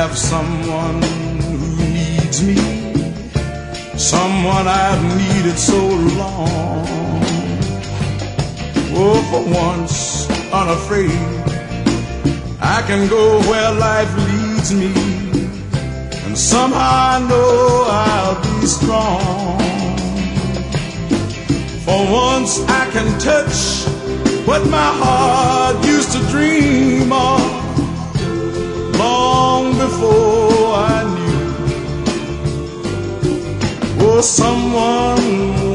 have someone who needs me, someone I've needed so long. Oh, for once, unafraid, I can go where life leads me, and somehow I know I'll be strong. For once I can touch what my heart used to dream of long before I knew. Oh, someone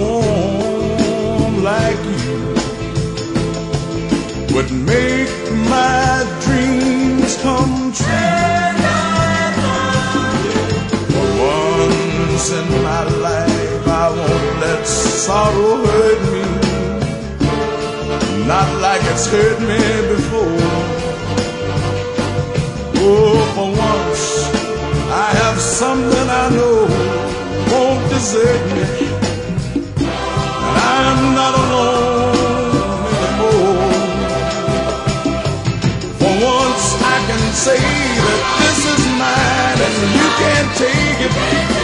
warm like you would make my dreams come true. For once in my life I won't let sorrow hurt me, not like it's hurt me before. Oh, for once I have something I know won't desert me, and I'm not alone anymore. For once I can say that this is mine and you can't take it.